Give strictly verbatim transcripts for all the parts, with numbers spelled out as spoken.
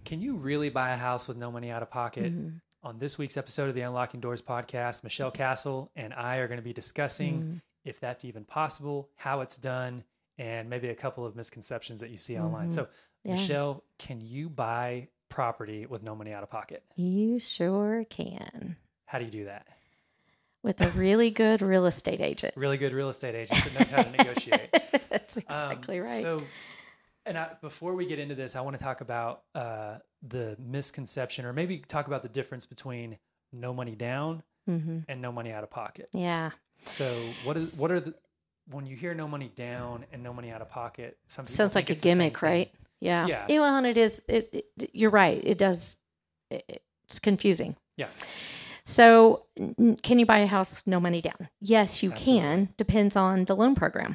Can you really buy a house with no money out of pocket? Mm-hmm. On this week's episode of the Unlocking Doors podcast, Michelle Castle and I are going to be discussing mm-hmm. if that's even possible, how it's done, and maybe a couple of misconceptions that you see mm-hmm. online. So, yeah. Michelle, can you buy property with no money out of pocket? You sure can. How do you do that? With a really good real estate agent. Really good real estate agent that knows how to negotiate. That's exactly um, right. So, and I, before we get into this, I want to talk about uh, the misconception, or maybe talk about the difference between no money down mm-hmm. and no money out of pocket. Yeah. So, what is what are the when you hear no money down and no money out of pocket? Some people sounds think like a it's the same gimmick, thing. right? Yeah. Yeah. Yeah. Well, and it is. It, it. You're right. It does. It, it's confusing. Yeah. So, n- can you buy a house with no money down? Yes, you Absolutely. can. Depends on the loan program.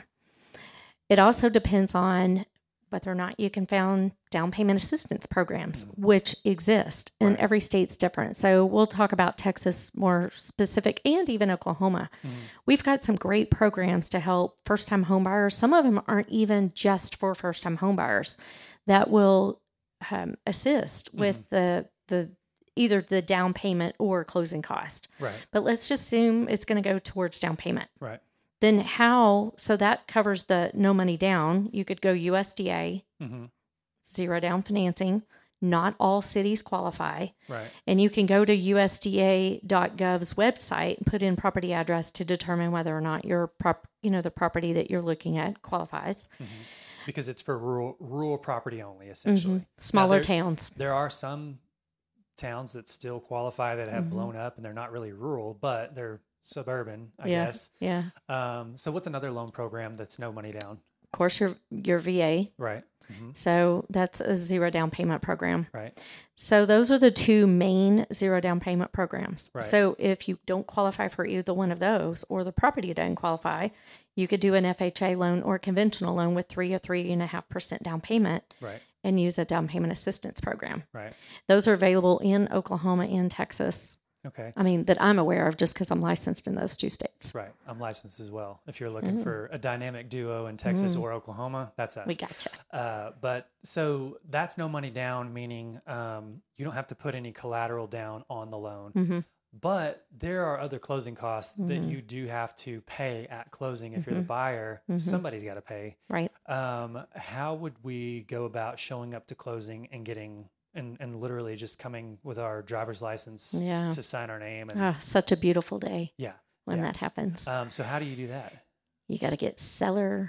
It also depends on whether or not you can find down payment assistance programs, mm-hmm. which exist, and right. every state's different. So we'll talk about Texas more specific, and even Oklahoma. Mm-hmm. We've got some great programs to help first-time homebuyers. Some of them aren't even just for first-time homebuyers that will um, assist mm-hmm. with the the either the down payment or closing cost. Right. But let's just assume it's going to go towards down payment. Right. Then how, so that covers the no money down. You could go U S D A, mm-hmm. zero down financing. Not all cities qualify. Right. And you can go to U S D A dot gov's website and put in property address to determine whether or not your prop, you know, the property that you're looking at qualifies. Mm-hmm. Because it's for rural rural property only, essentially. Mm-hmm. Smaller there, towns. There are some towns that still qualify that have mm-hmm. blown up and they're not really rural, but they're suburban, I yeah, guess. Yeah. Um, so what's another loan program that's no money down? Of course, your your V A. Right. Mm-hmm. So that's a zero down payment program. Right. So those are the two main zero down payment programs. Right. So if you don't qualify for either one of those, or the property doesn't qualify, you could do an F H A loan or a conventional loan with three or three and a half percent down payment. Right. And use a down payment assistance program. Right. Those are available in Oklahoma and Texas. Okay. I mean, that I'm aware of just because I'm licensed in those two states. Right. I'm licensed as well. If you're looking mm. for a dynamic duo in Texas mm. or Oklahoma, that's us. We gotcha. Uh, but so that's no money down, meaning um, you don't have to put any collateral down on the loan. Mm-hmm. But there are other closing costs mm-hmm. that you do have to pay at closing. If mm-hmm. you're the buyer, mm-hmm. somebody's got to pay. Right. Um, how would we go about showing up to closing and getting and, and literally just coming with our driver's license yeah. to sign our name? And, oh, such a beautiful day. Yeah. When yeah. that happens. Um, so how do you do that? You got to get seller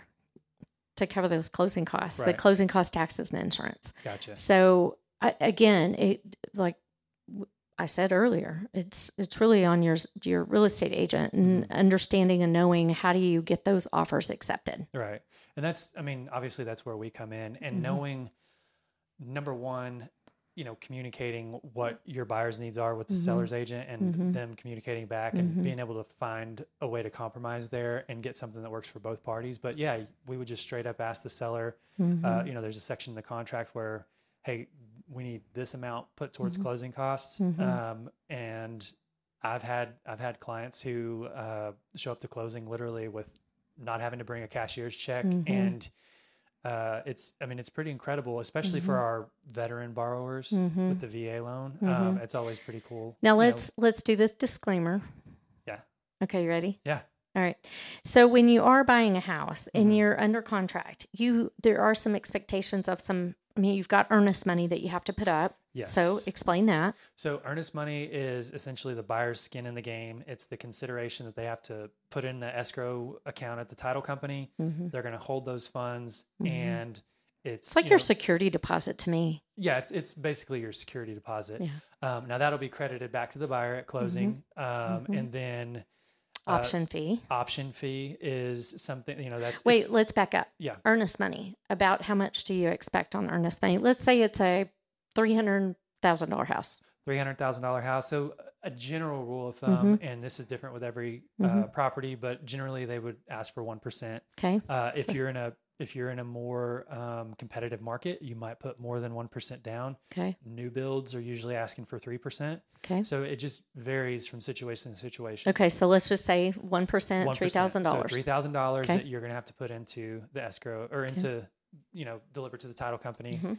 to cover those closing costs, right. the closing cost taxes and insurance. Gotcha. So I, again, it like I said earlier, it's it's really on your your real estate agent and mm-hmm. understanding and knowing how do you get those offers accepted. Right. And that's, I mean, obviously that's where we come in, and mm-hmm. knowing, number one, you know, communicating what your buyer's needs are with the mm-hmm. seller's agent and mm-hmm. them communicating back and mm-hmm. being able to find a way to compromise there and get something that works for both parties. But yeah, we would just straight up ask the seller, mm-hmm. uh, you know, there's a section in the contract where, hey, we need this amount put towards mm-hmm. closing costs. Mm-hmm. Um, and I've had, I've had clients who, uh, show up to closing literally with not having to bring a cashier's check. Mm-hmm. And, uh, it's, I mean, it's pretty incredible, especially mm-hmm. for our veteran borrowers mm-hmm. with the V A loan. Mm-hmm. Um, it's always pretty cool. Now let's, know. let's do this disclaimer. Yeah. Okay. You ready? Yeah. All right. So when you are buying a house and mm-hmm. you're under contract, you, there are some expectations of some, I mean, you've got earnest money that you have to put up. Yes. So explain that. So earnest money is essentially the buyer's skin in the game. It's the consideration that they have to put in the escrow account at the title company. Mm-hmm. They're going to hold those funds mm-hmm. and it's, it's like you your know, security deposit to me. Yeah. It's, it's basically your security deposit. Yeah. Um, now that'll be credited back to the buyer at closing. Mm-hmm. Um, mm-hmm. And then option uh, fee. Option fee is something, you know, that's... Wait, if, let's back up. Yeah. Earnest money. About how much do you expect on earnest money? Let's say it's a three hundred thousand dollars house. three hundred thousand dollars house. So a general rule of thumb, mm-hmm. and this is different with every mm-hmm. uh, property, but generally they would ask for one percent. Okay. Uh, if so. you're in a If you're in a more um, competitive market, you might put more than one percent down. Okay. New builds are usually asking for three percent. Okay. So it just varies from situation to situation. Okay. So let's just say one percent, three thousand dollars. So three thousand dollars okay. that you're going to have to put into the escrow or okay. into, you know, deliver to the title company. Mm-hmm.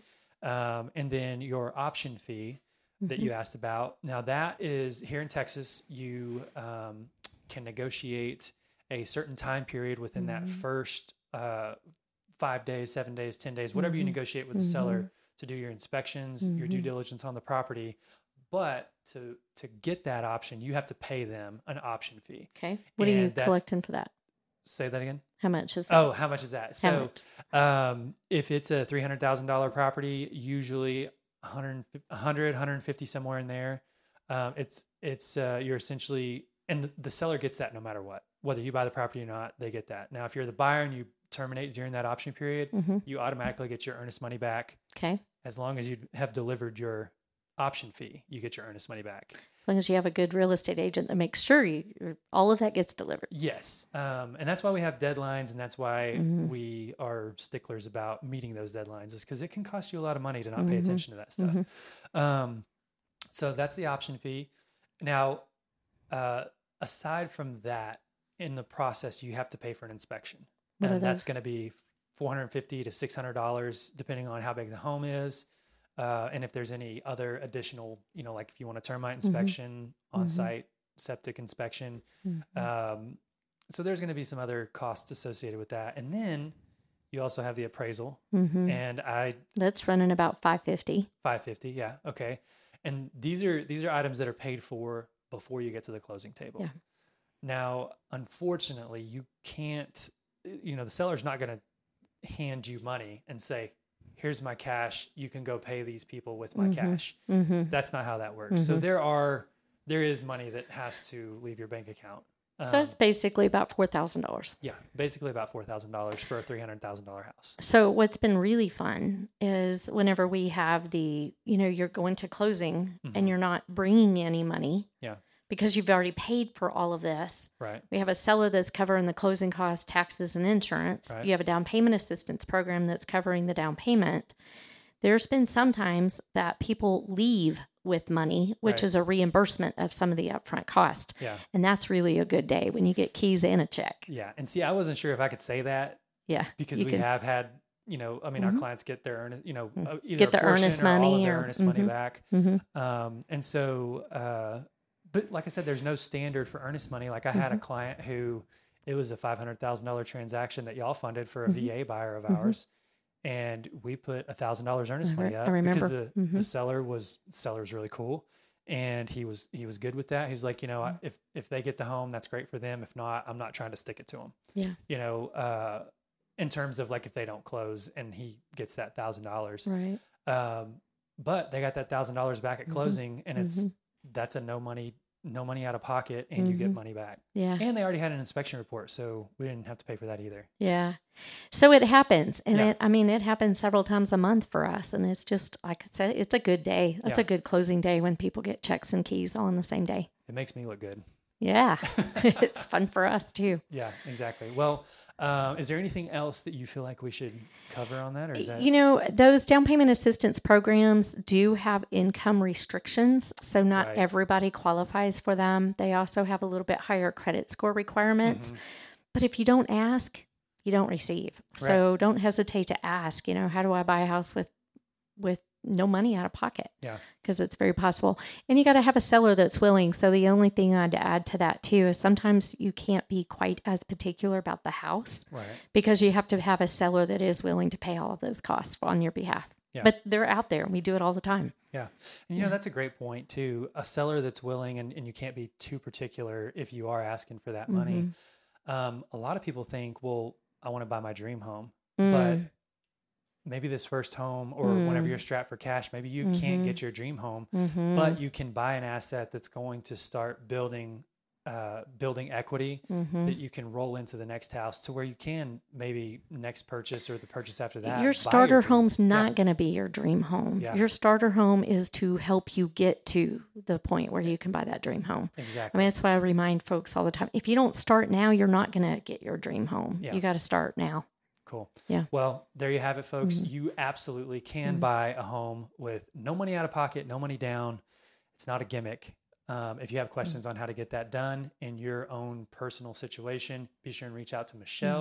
Um, and then your option fee that you asked about. Now that is here in Texas, you um, can negotiate a certain time period within Mm-hmm. that first uh, five days, seven days, ten days, whatever Mm-hmm. you negotiate with the seller to do your inspections, mm-hmm. your due diligence on the property. But to to get that option, you have to pay them an option fee. Okay. What And are you that's- collecting for that? Say that again. How much is that? Oh, how much is that? How So much? um, if it's a three hundred thousand dollars property, usually one hundred, one hundred, one hundred fifty somewhere in there. Um, it's, it's, uh, you're essentially, and the, the seller gets that no matter what, whether you buy the property or not, they get that. Now, if you're the buyer and you terminate during that option period, Mm-hmm. you automatically get your earnest money back. Okay. As long as you have delivered your option fee, you get your earnest money back. As long as you have a good real estate agent that makes sure you, all of that gets delivered. Yes. Um, and that's why we have deadlines, and that's why Mhm. we are sticklers about meeting those deadlines, is because it can cost you a lot of money to not pay Mhm. attention to that stuff. Mhm. Um, so that's the option fee. Now, uh, aside from that, in the process, you have to pay for an inspection. What are and that's those? going to be four hundred fifty to six hundred dollars, depending on how big the home is. Uh, and if there's any other additional, you know, like if you want a termite inspection, Mhm. on-site septic inspection. Mhm. Um, so there's going to be some other costs associated with that. And then you also have the appraisal, Mhm. and I That's running about five fifty. five fifty. Yeah. Okay. And these are, these are items that are paid for before you get to the closing table. Yeah. Now, unfortunately, you can't, you know, the seller's not going to hand you money and say, here's my cash, you can go pay these people with my Mhm. cash. Mm-hmm. That's not how that works. So Mhm. there are, there is money that has to leave your bank account. So Um, it's basically about four thousand dollars. yeah, basically about four thousand dollars for a three hundred thousand dollars house. So what's been really fun is whenever we have the, you know, you're going to closing Mhm. and you're not bringing any money. Yeah. Because you've already paid for all of this. Right. We have a seller that's covering the closing costs, taxes, and insurance. Right. You have a down payment assistance program that's covering the down payment. There's been some times that people leave with money, which Right. is a reimbursement of some of the upfront cost. Yeah. And that's really a good day when you get keys and a check. Yeah. And see, I wasn't sure if I could say that Yeah. because you we can- have had, you know, I mean, our Mhm. clients get their earnest, you know, uh, either Get a the portion earnest or all of money their or- earnest money mhm. back. Mhm. Um, and so, uh, but like I said, there's no standard for earnest money. Like I had Mm-hmm. a client who it was a five hundred thousand dollars transaction that y'all funded for a Mhm. V A buyer of Mhm. ours. And we put a thousand dollars earnest I money re- up I remember. because the, Mhm. the seller was, the seller's really cool. And he was, he was good with that. He's like, you know, Mm-hmm. I- if, if they get the home, that's great for them. If not, I'm not trying to stick it to them. Yeah. You know, uh, in terms of like, if they don't close and he gets that thousand dollars, Right. um, but they got that thousand dollars back at Mhm. closing, and it's Mhm. that's a no money, no money out of pocket, and you get Mhm. money back. Yeah. And they already had an inspection report, so we didn't have to pay for that either. Yeah. So it happens. And Yeah. it, I mean, it happens several times a month for us. And it's just, like I said, it's a good day. That's Yeah. a good closing day when people get checks and keys all on the same day. It makes me look good. Yeah. It's fun for us too. Yeah, exactly. Well, um, is there anything else that you feel like we should cover on that, or is that You know, those down payment assistance programs do have income restrictions. So not Right. everybody qualifies for them. They also have a little bit higher credit score requirements. Mhm. But if you don't ask, you don't receive. So don't hesitate to ask, you know, how do I buy a house with with no money out of pocket? Yeah. Because it's very possible. And you got to have a seller that's willing. So the only thing I'd add to that too is sometimes you can't be quite as particular about the house right? because you have to have a seller that is willing to pay all of those costs on your behalf. Yeah. But they're out there and we do it all the time. Yeah. And you know, that's a great point too. A seller that's willing, and, and you can't be too particular if you are asking for that money. Mm-hmm. Um, a lot of people think, well, I want to buy my dream home, Mm. but maybe this first home or Mm. whenever you're strapped for cash, maybe you Mhm. can't get your dream home, Mhm. but you can buy an asset that's going to start building, uh, building equity Mhm. that you can roll into the next house to where you can maybe next purchase or the purchase after that. Your buy starter dream- home's not Yeah. going to be your dream home. Yeah. Your starter home is to help you get to the point where you can buy that dream home. I Exactly. mean, that's why I remind folks all the time. If you don't start now, you're not going to get your dream home. Yeah. You got to start now. Cool. Yeah. Well, there you have it, folks. Mhm. You absolutely can Mhm. buy a home with no money out of pocket, no money down. It's not a gimmick. Um, if you have questions on how to get that done in your own personal situation, be sure and reach out to Michelle. Mhm.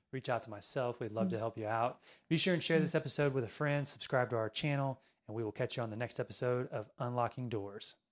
reach out to myself. We'd love mm-hmm. to help you out. Be sure and share mm-hmm. this episode with a friend, subscribe to our channel, and we will catch you on the next episode of Unlocking Doors.